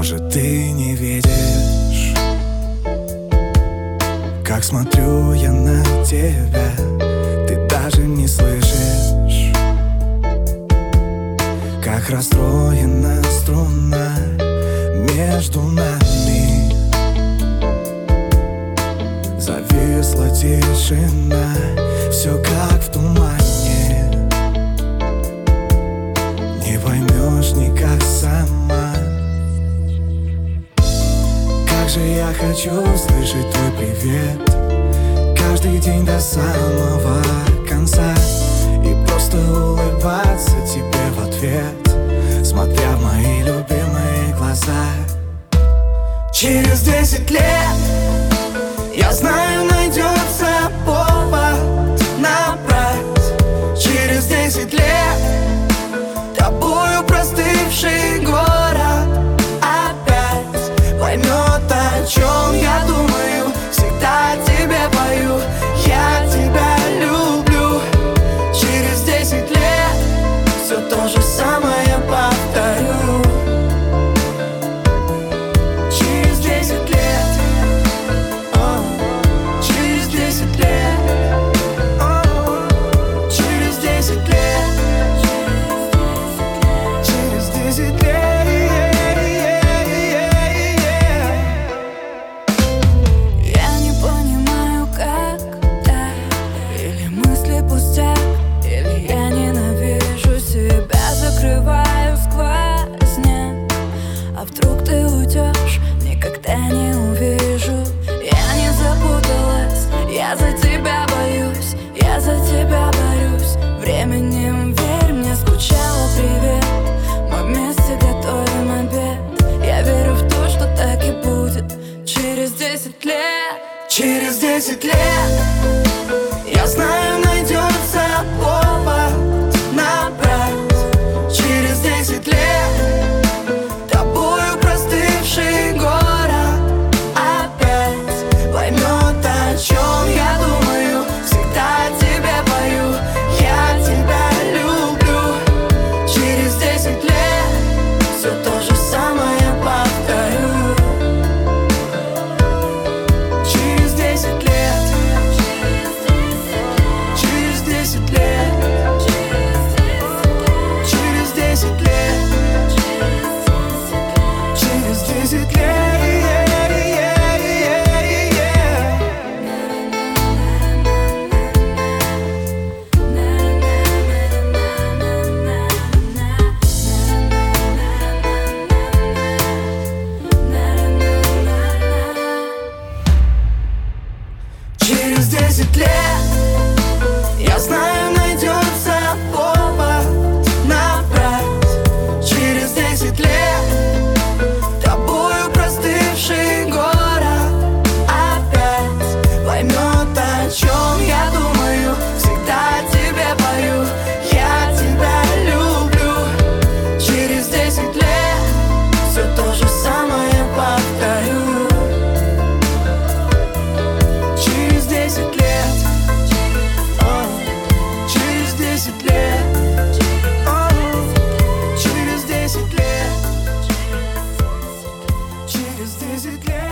Может, ты не видишь, как смотрю я на тебя. Ты даже не слышишь, как расстроена струна между нами. Зависла тишина, все как в тумане. Не поймешь никак сама. Как же я хочу услышать твой привет каждый день до самого конца и просто улыбаться тебе в ответ, смотря в мои любимые глаза. Через 10 лет, я знаю, найдется повод набрать. Через 10 лет тобою простывший город опять поймет, о чем я думаю. Всегда тебе пою, я тебя люблю. Через 10 лет все то же самое повторю. Через 10 лет, через 10 лет, через 10 лет, через 10 лет. Я не понимаю, как так, или мысли пустяк, или я ненавижу себя, закрываю сквозняк. А вдруг ты уйдешь, никогда не увижу. Я не запуталась, я за тебя боюсь, я за тебя борюсь. Временем, верь мне, скучала, привет. Мы вместе готовим обед. Я верю в то, что так и будет. Через 10 лет, Через 10 лет, я знаю, найдется повод набрать. Через 10 лет тобою простывший город опять поймет, о чем я думаю. Всегда тебе пою, я тебя люблю. Через 10 лет все то же самое повторю. Через 10 лет, через 10 лет, через 10 лет, через 10 лет. Через 10 лет, я знаю, найдется повод набрать. Через 10 лет тобою простывший город опять поймет, о чем я думаю. Всегда тебе пою, я тебя люблю. Через 10 лет все то же самое повторю. Через 10 лет, через 10 лет, через 10 лет, через 10 лет.